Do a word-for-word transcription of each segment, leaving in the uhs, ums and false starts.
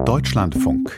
Deutschlandfunk.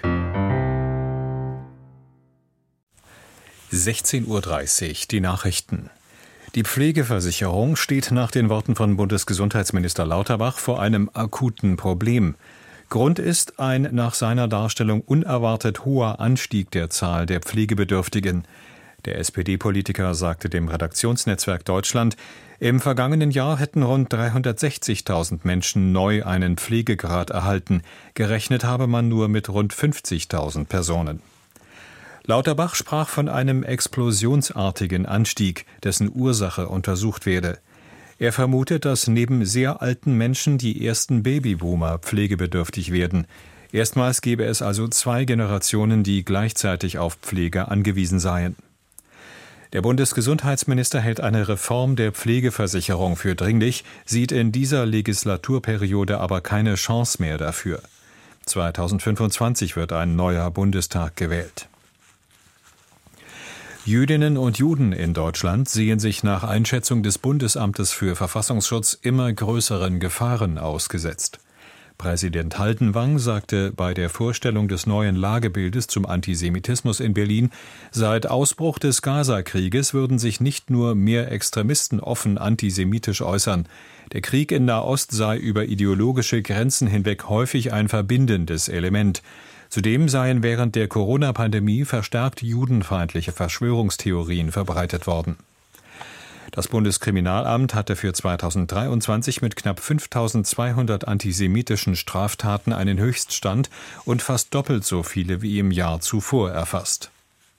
sechzehn Uhr dreißig, die Nachrichten. Die Pflegeversicherung steht nach den Worten von Bundesgesundheitsminister Lauterbach vor einem akuten Problem. Grund ist ein nach seiner Darstellung unerwartet hoher Anstieg der Zahl der Pflegebedürftigen. Der S P D-Politiker sagte dem Redaktionsnetzwerk Deutschland, im vergangenen Jahr hätten rund dreihundertsechzigtausend Menschen neu einen Pflegegrad erhalten. Gerechnet habe man nur mit rund fünfzigtausend Personen. Lauterbach sprach von einem explosionsartigen Anstieg, dessen Ursache untersucht werde. Er vermutet, dass neben sehr alten Menschen die ersten Babyboomer pflegebedürftig werden. Erstmals gebe es also zwei Generationen, die gleichzeitig auf Pflege angewiesen seien. Der Bundesgesundheitsminister hält eine Reform der Pflegeversicherung für dringlich, sieht in dieser Legislaturperiode aber keine Chance mehr dafür. zweitausendfünfundzwanzig wird ein neuer Bundestag gewählt. Jüdinnen und Juden in Deutschland sehen sich nach Einschätzung des Bundesamtes für Verfassungsschutz immer größeren Gefahren ausgesetzt. Präsident Haldenwang sagte bei der Vorstellung des neuen Lagebildes zum Antisemitismus in Berlin, seit Ausbruch des Gaza-Krieges würden sich nicht nur mehr Extremisten offen antisemitisch äußern. Der Krieg in Nahost sei über ideologische Grenzen hinweg häufig ein verbindendes Element. Zudem seien während der Corona-Pandemie verstärkt judenfeindliche Verschwörungstheorien verbreitet worden. Das Bundeskriminalamt hatte für zweitausenddreiundzwanzig mit knapp fünftausendzweihundert antisemitischen Straftaten einen Höchststand und fast doppelt so viele wie im Jahr zuvor erfasst.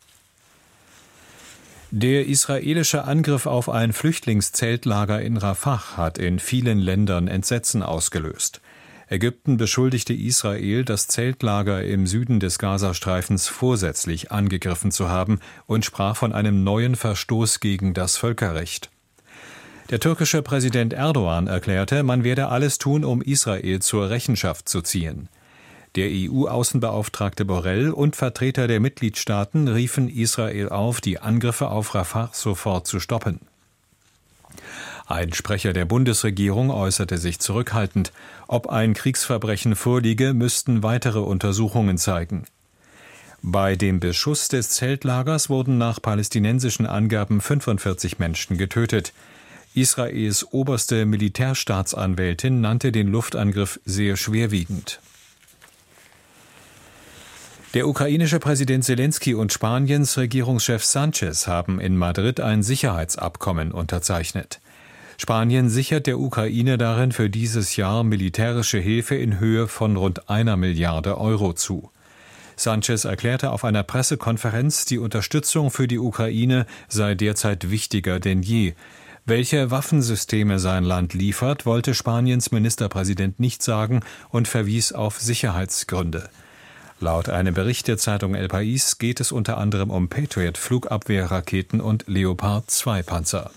Der israelische Angriff auf ein Flüchtlingszeltlager in Rafah hat in vielen Ländern Entsetzen ausgelöst. Ägypten beschuldigte Israel, das Zeltlager im Süden des Gazastreifens vorsätzlich angegriffen zu haben und sprach von einem neuen Verstoß gegen das Völkerrecht. Der türkische Präsident Erdogan erklärte, man werde alles tun, um Israel zur Rechenschaft zu ziehen. Der E U-Außenbeauftragte Borrell und Vertreter der Mitgliedstaaten riefen Israel auf, die Angriffe auf Rafah sofort zu stoppen. Ein Sprecher der Bundesregierung äußerte sich zurückhaltend. Ob ein Kriegsverbrechen vorliege, müssten weitere Untersuchungen zeigen. Bei dem Beschuss des Zeltlagers wurden nach palästinensischen Angaben fünfundvierzig Menschen getötet. Israels oberste Militärstaatsanwältin nannte den Luftangriff sehr schwerwiegend. Der ukrainische Präsident Selenskyj und Spaniens Regierungschef Sánchez haben in Madrid ein Sicherheitsabkommen unterzeichnet. Spanien sichert der Ukraine darin für dieses Jahr militärische Hilfe in Höhe von rund einer Milliarde Euro zu. Sánchez erklärte auf einer Pressekonferenz, die Unterstützung für die Ukraine sei derzeit wichtiger denn je. Welche Waffensysteme sein Land liefert, wollte Spaniens Ministerpräsident nicht sagen und verwies auf Sicherheitsgründe. Laut einem Bericht der Zeitung El País geht es unter anderem um Patriot-Flugabwehrraketen und Leopard zwei Panzer.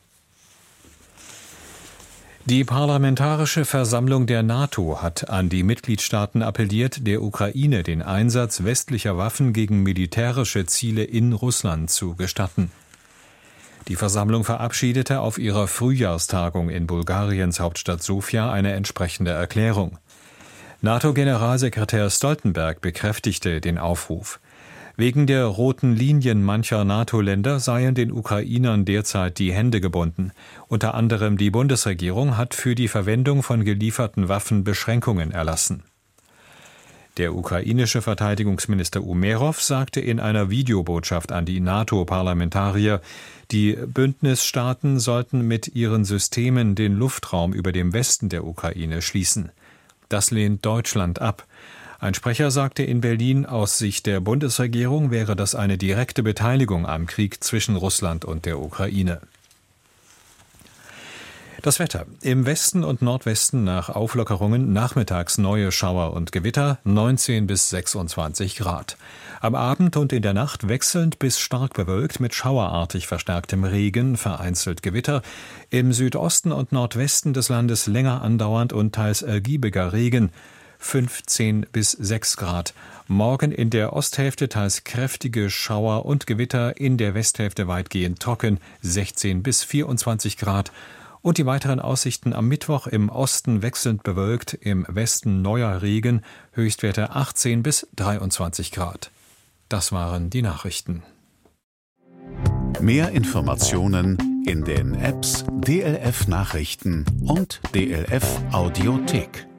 Die Parlamentarische Versammlung der NATO hat an die Mitgliedstaaten appelliert, der Ukraine den Einsatz westlicher Waffen gegen militärische Ziele in Russland zu gestatten. Die Versammlung verabschiedete auf ihrer Frühjahrstagung in Bulgariens Hauptstadt Sofia eine entsprechende Erklärung. NATO-Generalsekretär Stoltenberg bekräftigte den Aufruf. Wegen der roten Linien mancher NATO-Länder seien den Ukrainern derzeit die Hände gebunden. Unter anderem die Bundesregierung hat für die Verwendung von gelieferten Waffen Beschränkungen erlassen. Der ukrainische Verteidigungsminister Umerov sagte in einer Videobotschaft an die NATO-Parlamentarier, die Bündnisstaaten sollten mit ihren Systemen den Luftraum über dem Westen der Ukraine schließen. Das lehnt Deutschland ab. Ein Sprecher sagte in Berlin, aus Sicht der Bundesregierung wäre das eine direkte Beteiligung am Krieg zwischen Russland und der Ukraine. Das Wetter. Im Westen und Nordwesten nach Auflockerungen nachmittags neue Schauer und Gewitter, neunzehn bis sechsundzwanzig Grad. Am Abend und in der Nacht wechselnd bis stark bewölkt mit schauerartig verstärktem Regen, vereinzelt Gewitter. Im Südosten und Nordwesten des Landes länger andauernd und teils ergiebiger Regen. fünfzehn bis sechs Grad. Morgen in der Osthälfte teils kräftige Schauer und Gewitter, in der Westhälfte weitgehend trocken, sechzehn bis vierundzwanzig Grad. Und die weiteren Aussichten am Mittwoch: im Osten wechselnd bewölkt, im Westen neuer Regen, Höchstwerte achtzehn bis dreiundzwanzig Grad. Das waren die Nachrichten. Mehr Informationen in den Apps D L F Nachrichten und D L F Audiothek.